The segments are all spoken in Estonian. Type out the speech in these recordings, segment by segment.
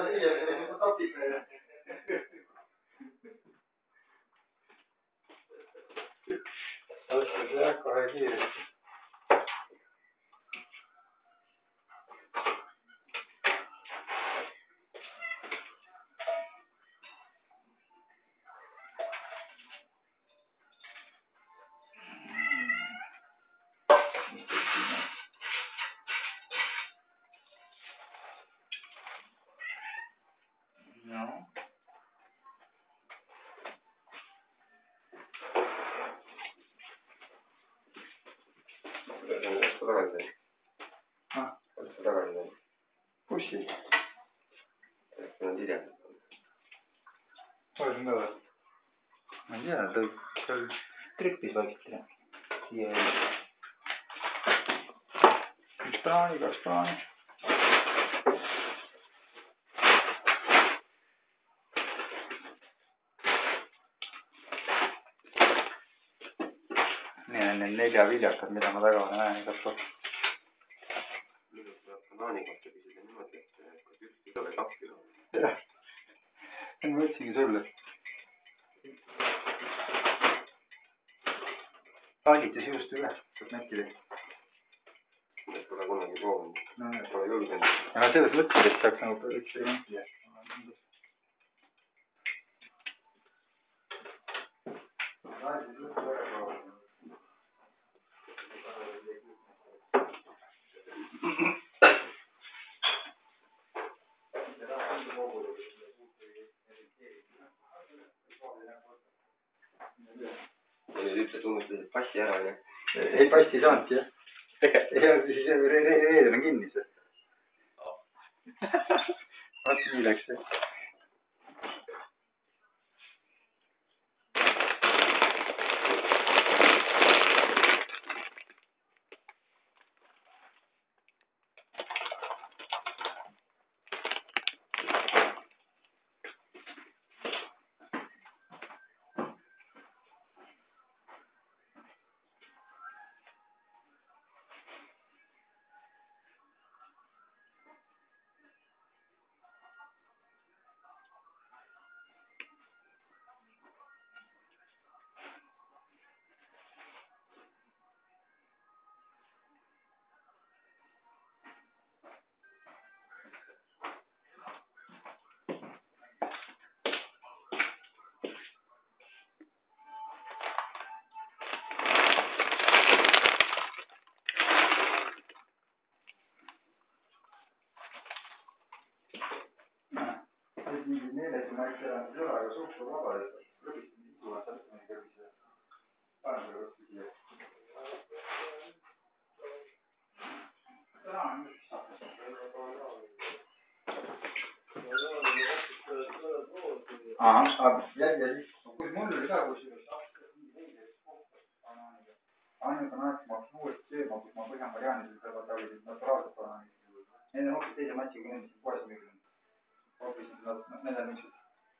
kohe kiiresti. No. Pussi. Olen ka või? Ma ei tea, ta tripis vaikselt. Siia jälle. Kaks plaani. Need on need 4 viljakad, mida ma taga näen igat kord. Minust peab banaani kohta küsida niimoodi, et kas 1 kilo või 2 kilo. Jah. Ma mõtlesingi sulle. Hallitas juust üle, saab näkkida. Need pole kunagi proovinud. No, pole julgenud. Aga selles mõtlesin, et saaks nagu eksperimenti. Nüüd ütled unustasid passi ära, jah? Ei, passi ei saanudki, jah. Ja siis reedel on kinnis. Vaat nii läks. Meeles ma ikka ei ole, aga suhkur vaba. Lõbistan isu, et saab mõni kõrbise. Panen selle võtku siia. Täna on üks saab. Ja siis, kui mul oli ka kusjuures ainult on aeg, ma hakkasin uuesti sööma, kus ma Põhja-Marianis olid naturaalsed banaanid. Need on hoopis teise matšiga inimesed poes müüginud. Hoopis need on miksud.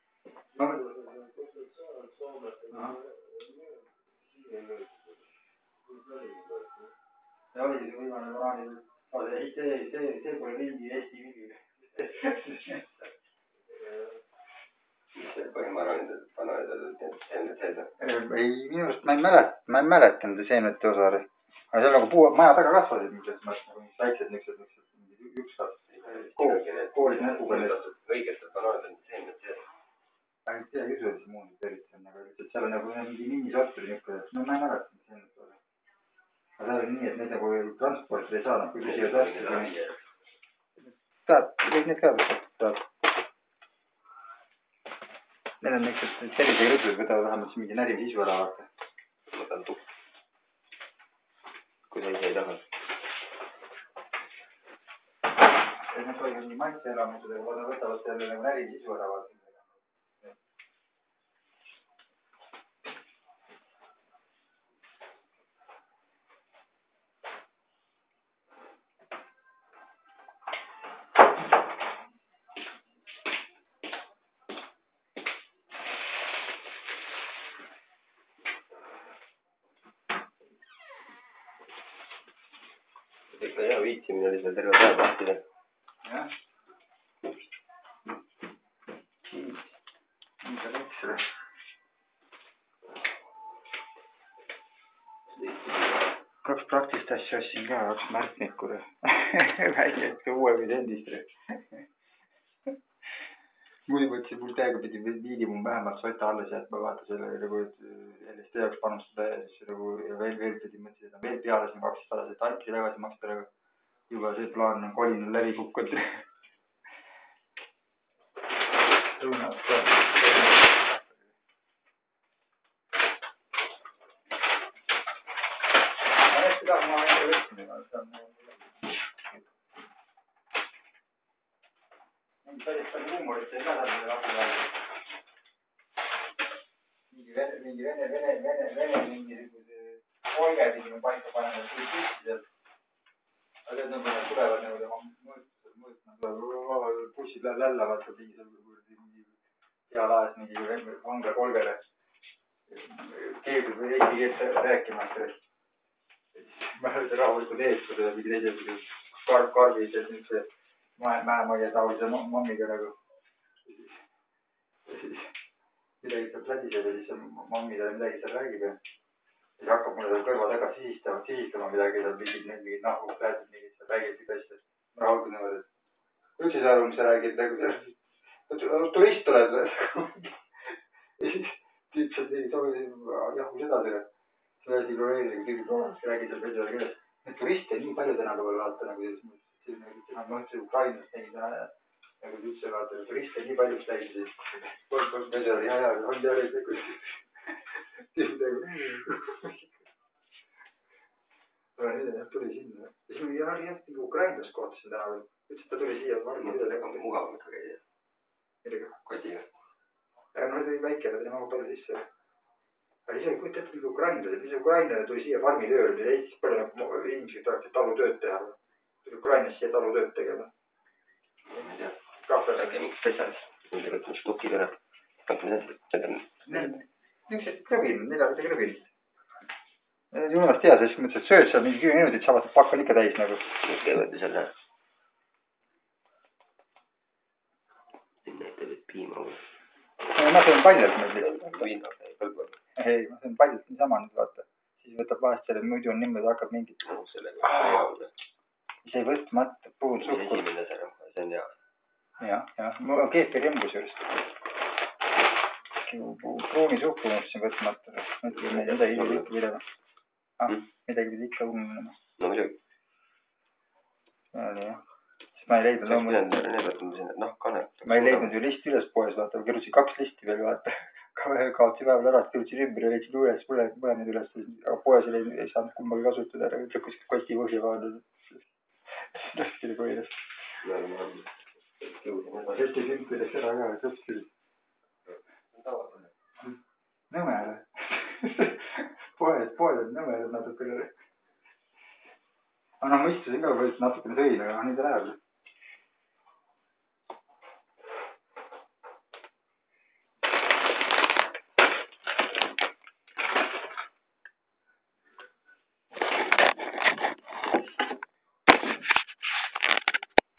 Ja oli see viimane banaani. See pole mingi Eesti viigi. Mis see Põhja-Marianis banaanid? Ei, minu arust ma ei mäleta nende seenete osaari. Aga seal nagu maja taga kasvasid, mis väiksed niisugused jukskad. Koolis näpuga õigetel banaanid on seened sees. Ma ei tea, usu, et see muud tervitan, aga lihtsalt seal on nagu mingi minisorturi niisugune, no ma ei mäleta seenet ole. Aga seal on nii, et need nagu transportida ei saa, nad kui küsivad vastu. Tahad, võid need ka võtta. Need on niisugused sellisega rõdud, võtavad vähemalt mingi närimise isu ära vaata. Ma tahan tukk. Kui sa ise ei taha. Need olid mingi maitseelamused, aga võtavad selle nagu närimise isu ära vaata. Ikka hea viitsimine oli seal terve päev lahtida. Jah. 2 praktilist asja ostsin ka, 2 märknikku. Väikest uue või endist. Muidu mõtlesin, mul täiega pidi miinimum vähemalt sota alles jätma, vaata selle nagu LSD jaoks panustada ja siis nagu veel pidi mõtlesin, et veel peale siin 200 see tanki tagasi maksta, aga juba see plaan on kolinul läbi kukkunud. Päris palju huumorit ei näha selle rapi vahel. Mingi vene mingisuguse olgepidi on paika panenud kui püssidel. Aga need nagu tulevad nagu bussid lällavad ka mingi hea laes mingi vangla kolgele. Keeldub eesti keelt rääkimast. Ma olen rahulikult eestud ja mingi teise karbi, et nüüd see mäemagia taolise mammiga nagu. Ja siis midagi sealt lädiseb ja siis mammi talle midagi seal räägib ja siis hakkab mulle seal kõrva taga sihistama midagi seal mingid nahku räägib mingid seal räägib asja. Ma rahulikult niimoodi, et üldse see aru, mis sa räägid nagu turist oled või? Ja siis tüüp sealt jahus edasi. See asi ignoreeriga tüübid olemas, räägid seal peale keeles. Need turiste nii palju tänapäeval vaata nagu see Ukrainast tegid nagu üldse vaata turiste nii palju räägid siis. Kolm pedjali ja on jälle tüübid nagu. Aga nüüd tuli sinna. Ja siis mingi ukrainlast kohtasin täna veel. Ütles, ta tuli siia. Mõttega on mugavam ikka käia. Midagi? Kotiga. Ja no see oli väike, ta tuli palju sisse. Aga ise ei kujuta ette mingi ukrainlane. Mis ukrainlane tuli siia farmi tööle. Eestis palju nagu inimesed tahaksid talutööd teha. Tuli Ukrainast siia talutööd tegema. Ma ei tea. Kahvel. Äkki mingi spetsialist. Mõnda kõik mis tukid ära. Hakkame seda. Niisugused krõbinud, 4 krõbinud. Jumast hea, siis mõtlesin, et sööd seal mingi 10 minutit, saavad pakk on ikka täis nagu. Nüüd käivad ju selle. Sinna ette võid piima või. Ma söön paljalt nüüd lihtsalt. Viina ei kõlba. Ei, ma söön paljalt niisama nüüd vaata. Siis võtab vahest selle, muidu on niimoodi, hakkab mingit. No sellega hea olla. Siis ei võtmata puhul suhkur. Esimene see on hea. Jah. Mul on keefir jõmbus juurest. Pruuni suhkur mõtlesin võtmata. Mõtlesin, et midagi pidi ikka pidama. Midagi pidi ikka unnema. No muidugi. See oli jah. Siis ma ei leidnud Ma ei leidnud ju listi üles poes, vaata. Kirjutasin 2 listi veel, vaata. Kaotsin päeval ära, kirjutasin ümber ja leidsin üles, mõlemad üles. Aga poes ei saanud kumbagi kasutada ära. Ütleb kuskilt koti põhja vaadata. Lõpskiri põhjas. Sesti sümpideks ära ka, lõpskiri. Nõme ära. Poed on nõme natukene. Aga no ma istusin ka, natukene sõin, aga nüüd läheb.